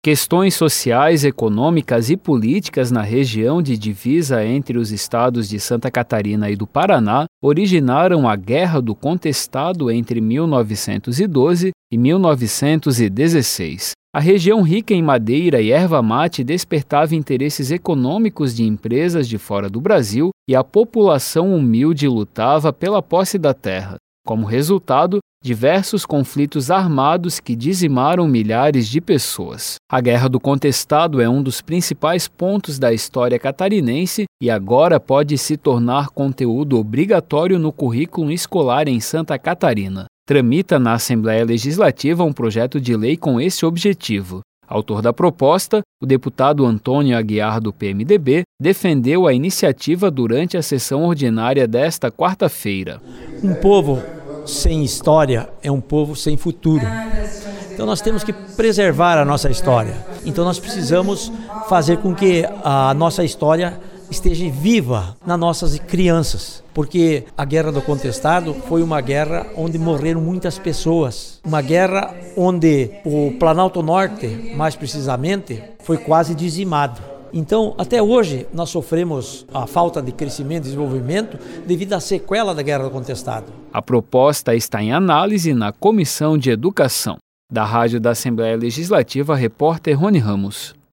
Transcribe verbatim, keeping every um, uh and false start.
Questões sociais, econômicas e políticas na região de divisa entre os estados de Santa Catarina e do Paraná originaram a Guerra do Contestado entre mil novecentos e doze e mil novecentos e dezesseis. A região rica em madeira e erva-mate despertava interesses econômicos de empresas de fora do Brasil e a população humilde lutava pela posse da terra. Como resultado, diversos conflitos armados que dizimaram milhares de pessoas. A Guerra do Contestado é um dos principais pontos da história catarinense e agora pode se tornar conteúdo obrigatório no currículo escolar em Santa Catarina. Tramita na Assembleia Legislativa um projeto de lei com esse objetivo. Autor da proposta, o deputado Antônio Aguiar, do P M D B, defendeu a iniciativa durante a sessão ordinária desta quarta-feira. Um povo sem história é um povo sem futuro. Então nós temos que preservar a nossa história. Então nós precisamos fazer com que a nossa história esteja viva nas nossas crianças. Porque a Guerra do Contestado foi uma guerra onde morreram muitas pessoas. Uma guerra onde o Planalto Norte, mais precisamente, foi quase dizimado. Então, até hoje, nós sofremos a falta de crescimento e desenvolvimento devido à sequela da Guerra do Contestado. A proposta está em análise na Comissão de Educação. Da Rádio da Assembleia Legislativa, repórter Rony Ramos.